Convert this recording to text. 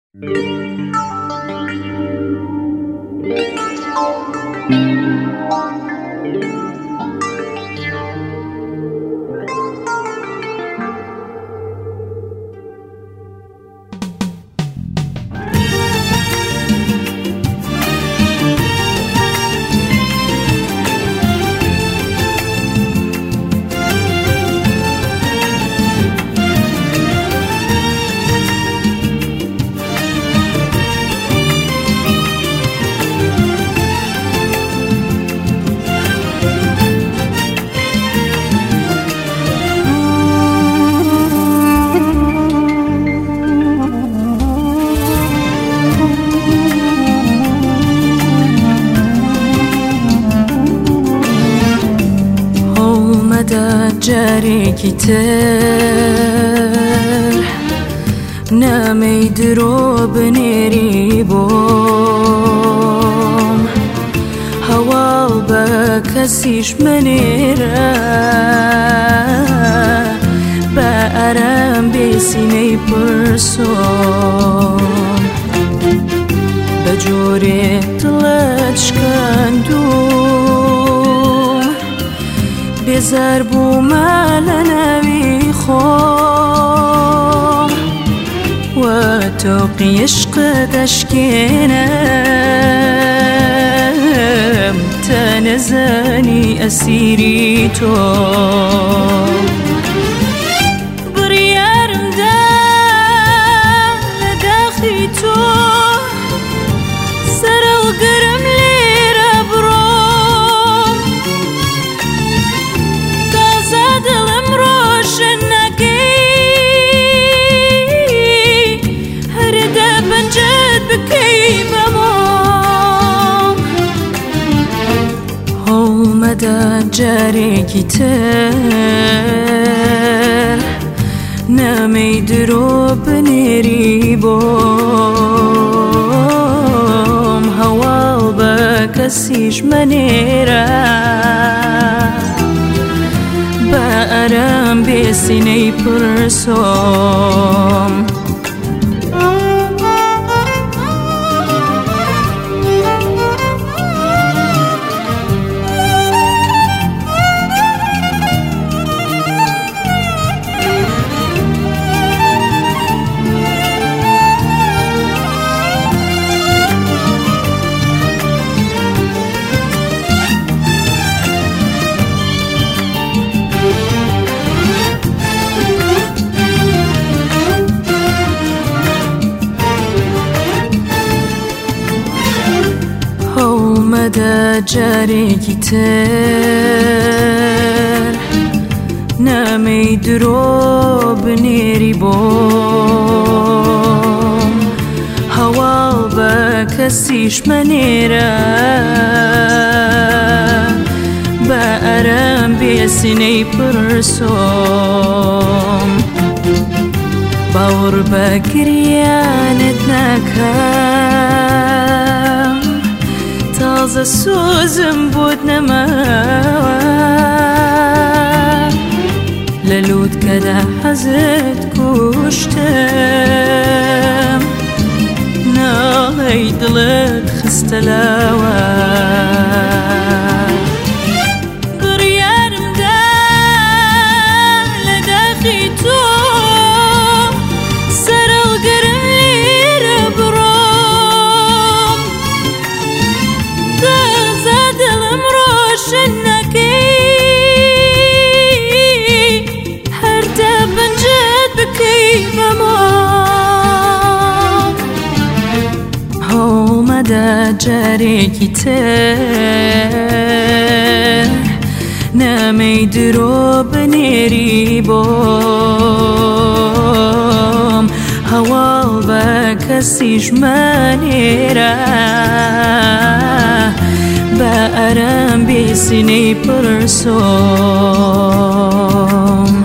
جارێکی تر نامەی درۆ بنێری بۆم هەواڵ بە کەسیش منێرە بە ئارام بێسینەی پرسۆم بە جۆرێ دڵت شکاندوم بێزار بوومە لە ناوی خۆم و تۆقی عشقت دەشکێنم تا نەزانی ئەسیری تۆ بڕیارمدا لە داخی تۆ سەرەڵگرم لێرە بڕۆم تازە دڵم ڕۆشن نەکەی هەردا پەنجەت بکەی بەمۆم هەوڵمەدا جارێکی تر نامەی درۆ بنێری بۆم هەواڵ بە کەسیش منێرە بە ئارام بێسینەی پرسۆم هەوڵمەدا جارێکی تر نامەی درۆ بنێری بۆم هەواڵ بە کەسیش منێرە بە ئارام بێسینەی پرسۆم باوەڕ بە گریانت ناکەم تازە سۆزم بۆت نەماوە لە لووتکەدا حەزت کوشتم ناڵەی دڵت خستە لاوە بڕیارمدا لە داخی تۆ سەرەڵگرم لێرە بڕۆم تازە دڵم ڕۆشن نەکەی هەردا پەنجەت بکەی بەمۆم هەوڵمەدا جارێکی تر نامەی درۆ بنێری بۆم هەواڵ بە کەسیش منێرە بە ئارام بێسینەی پرسۆم